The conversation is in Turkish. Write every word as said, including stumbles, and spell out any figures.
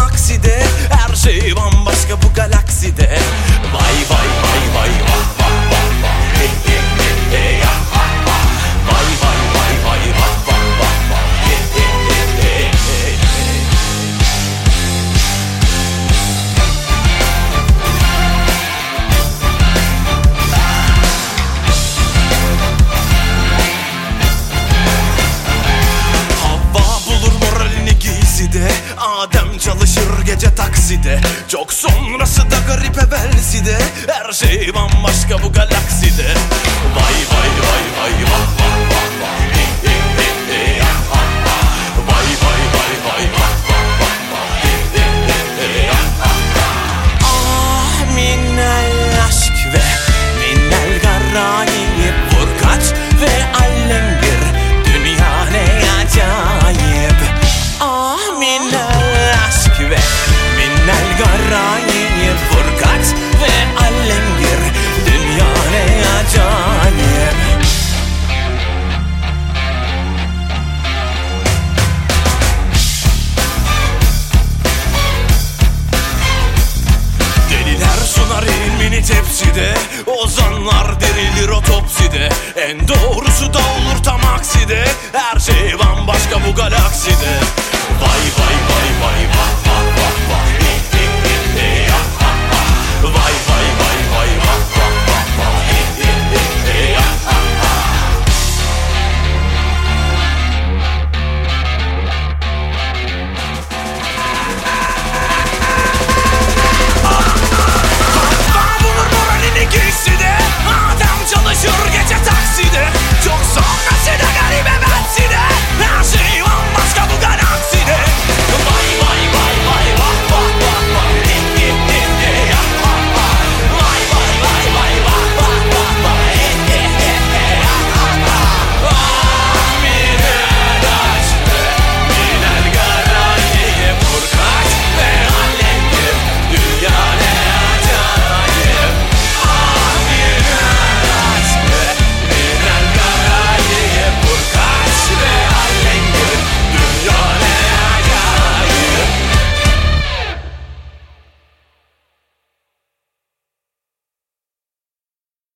akside, her şey bambaşka bu galakside. Vay vay vay vay vah vah vah vah. Hey hey hey hey ya ha ha. Vay vay vay vay vah vah vah vah. Hey hey hey hey hey hey. Havva bulur moralini giyside, Adem çalışır gece takside, çok sonrası da garip evvelside, her şey bambaşka bu galakside. Vay vay vay vay vah vah vah vah. Hey hey hey hey ya ha ha. Vay vay vay vay vah vah vah vah. Hey hey hey hey ya ha ha. Ah minel aşk ve minel garayip, vur kaç ve allengir, dünya ne acayip. Ah minel aşk ve minel garayip, vur kaç ve allengir, dünya ne acayip. Deliler sunar ilmini tepside, ozanlar dirilir otopside, en doğrusu da olur tam akside, her şey bambaşka bu galakside. Vay vay vay vay vah.